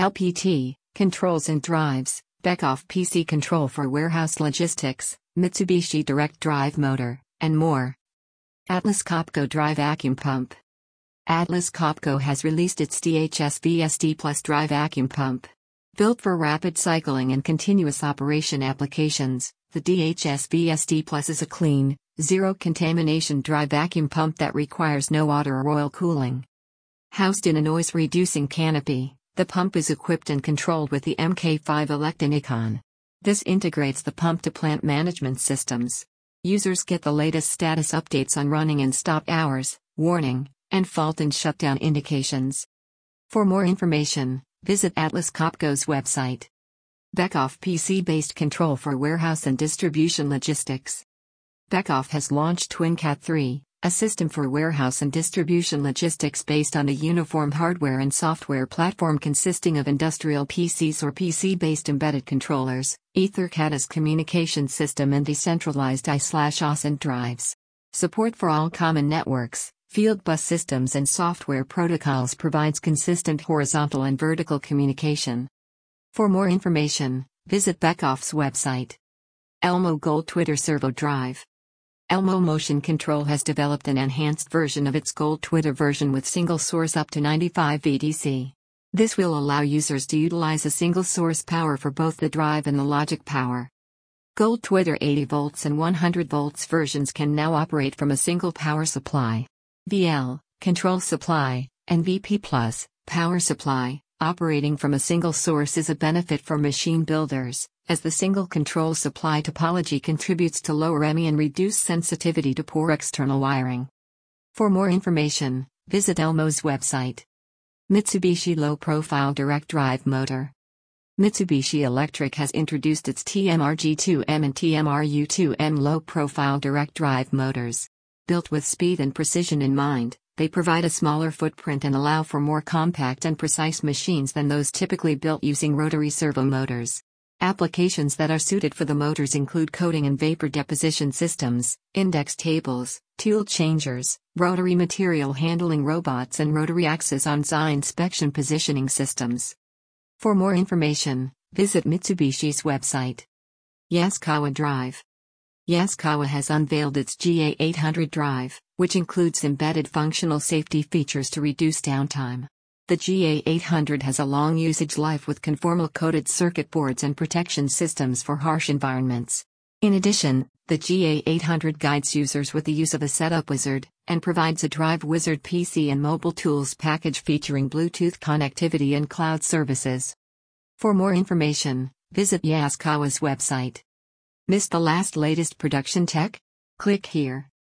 LPT, controls and drives, Beckhoff PC control for warehouse logistics, Mitsubishi direct drive motor, and more. Atlas Copco dry vacuum pump. Atlas Copco has released its DHS VSD Plus dry vacuum pump. Built for rapid cycling and continuous operation applications, the DHS VSD Plus is a clean, zero-contamination dry vacuum pump that requires no water or oil cooling. Housed in a noise-reducing canopy, the pump is equipped and controlled with the MK5 Electronicon. This integrates the pump to plant management systems. Users get the latest status updates on running and stop hours, warning, and fault and shutdown indications. For more information, visit Atlas Copco's website. Beckhoff PC-based control for warehouse and distribution logistics. Beckhoff has launched TwinCat 3, a system for warehouse and distribution logistics based on a uniform hardware and software platform consisting of industrial PCs or PC-based embedded controllers, EtherCAT communication system and decentralized I/OS drives. Support for all common networks, field bus systems and software protocols provides consistent horizontal and vertical communication. For more information, visit Beckhoff's website. Elmo Gold Twitter Servo Drive. Elmo Motion Control has developed an enhanced version of its Gold Twitter version with single source up to 95 VDC. This will allow users to utilize a single source power for both the drive and the logic power. Gold Twitter 80 volts and 100 volts versions can now operate from a single power supply. VL, control supply, and VP+, power supply, operating from a single source is a benefit for machine builders, as the single control supply topology contributes to lower EMI and reduced sensitivity to poor external wiring. For more information, visit Elmo's website. Mitsubishi Low Profile Direct Drive Motor. Mitsubishi Electric has introduced its TMRG2M and TMRU2M low profile direct drive motors. Built with speed and precision in mind, they provide a smaller footprint and allow for more compact and precise machines than those typically built using rotary servo motors. Applications that are suited for the motors include coating and vapor deposition systems, index tables, tool changers, rotary material handling robots and rotary axis on-die inspection positioning systems. For more information, visit Mitsubishi's website. Yaskawa Drive. Yaskawa has unveiled its GA800 drive, which includes embedded functional safety features to reduce downtime. The GA800 has a long usage life with conformal-coated circuit boards and protection systems for harsh environments. In addition, the GA800 guides users with the use of a setup wizard, and provides a Drive Wizard PC and mobile tools package featuring Bluetooth connectivity and cloud services. For more information, visit Yaskawa's website. Missed the latest production tech? Click here.